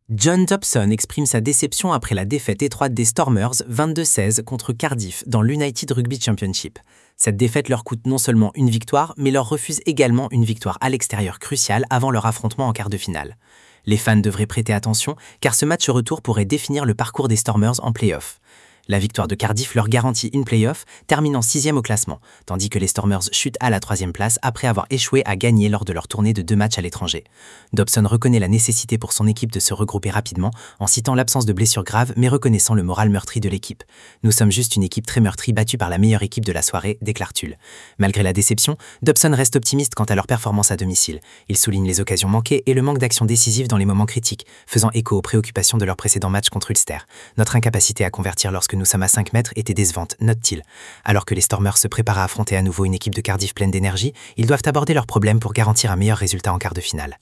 John Dobson exprime sa déception après la défaite étroite des Stormers 22-16 contre Cardiff dans l'United Rugby Championship. Cette défaite leur coûte non seulement une victoire, mais leur refuse également une victoire à l'extérieur cruciale avant leur affrontement en quart de finale. Les fans devraient prêter attention, car ce match retour pourrait définir le parcours des Stormers en play-off. La victoire de Cardiff leur garantit une play-off, terminant 6e au classement, tandis que les Stormers chutent à la 3e place après avoir échoué à gagner lors de leur tournée de 2 matchs à l'étranger. Dobson reconnaît la nécessité pour son équipe de se regrouper rapidement, en citant l'absence de blessures graves, mais reconnaissant le moral meurtri de l'équipe. « Nous sommes juste une équipe très meurtrie battue par la meilleure équipe de la soirée », déclare Tull. Malgré la déception, Dobson reste optimiste quant à leur performance à domicile. Il souligne les occasions manquées et le manque d'action décisive dans les moments critiques, faisant écho aux préoccupations de leur précédent match contre Ulster. Notre incapacité à convertir lorsque nous sommes à 5 mètres était décevante, note-t-il. Alors que les Stormers se préparent à affronter à nouveau une équipe de Cardiff pleine d'énergie, ils doivent aborder leurs problèmes pour garantir un meilleur résultat en quart de finale.